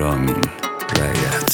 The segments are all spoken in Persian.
رامین رایت.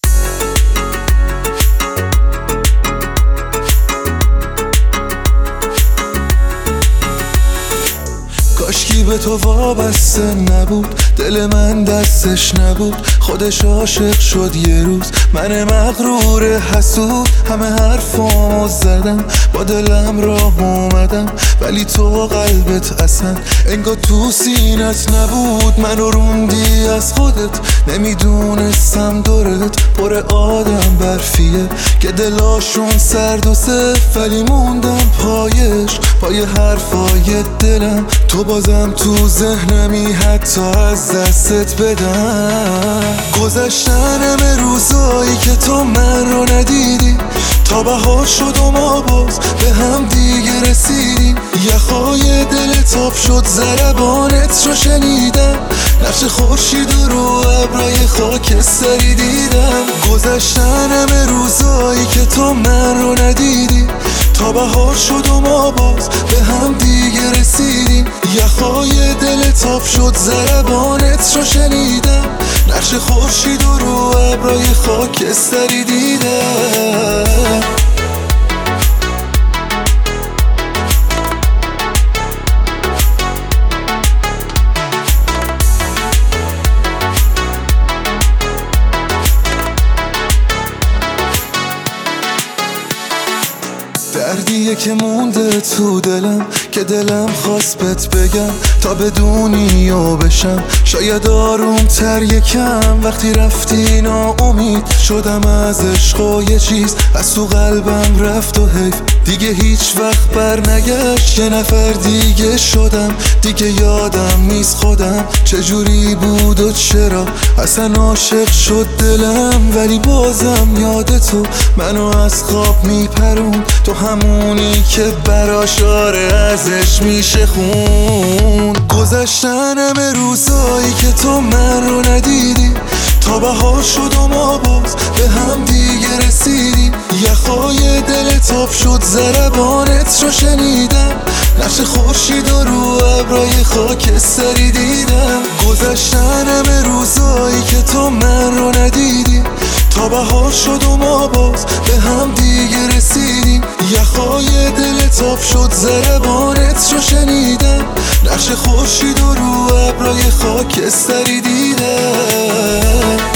کاشکی به تو وابسته نبود، دل من دستش نبود، خودش عاشق شد یه روز. من مغرور حسود همه حرفامو زدم، با دلم راه اومدم، ولی تو قلبت اصلا انگار تو سینت نبود. منو روندی از خودت، نمیدونستم دورت پر آدم برفیه که دلاشون سرد و صف، ولی موندم پای حرفای دلم. تو بازم تو ذهنمی حتی از دستت بدم. گذشتن همه روزایی که تو من رو ندیدی، تا بهار شد و ما باز به هم دیگه رسیدیم. یخای دل تاب شد ضربانت رو شنیدم، نقش خورشید رو ابرای خاکستری دیدم. گذشتن همه روزایی که تو من رو ندیدی، تا بهار شد و ما باز به هم دیگه رسیدیم. یخای دل تاب شد ضربانت رو شنیدم، نقش خورشید رو ابرای خاکستری دیدم. دردیه که مونده تو دلم، که دلم خواست بهت بگم تا بدونی و بشم. شاید آروم‌تر یکم وقتی رفتی، ناامید شدم از عشق و یه چیز از تو قلبم رفت و حیف دیگه هیچ وقت بر نگشت. یه نفر دیگه شدم، دیگه یادم نیست خودم چجوری بود و چرا اصلا عاشق شد دلم. ولی بازم یاد تو منو از خواب میپرون، تو همونی که براش آره ازش میشه خون. گذشتن همه روزایی که تو من رو ندیدی، تا بهار شد و ما باز به هم دیگه رسیدیم. یخای دل تاب شد ضربانت رو شنیدم، نقش خورشید رو ابرای خاکستری دیدم. گذشتن همه روزایی که تو من رو ندیدی، تا بهار شد و ما باز به هم دیگه رسیدیم. یخای دل تاب شد ضربانت رو شنیدم، نقش خورشید رو ابرای خاکستری دیدم.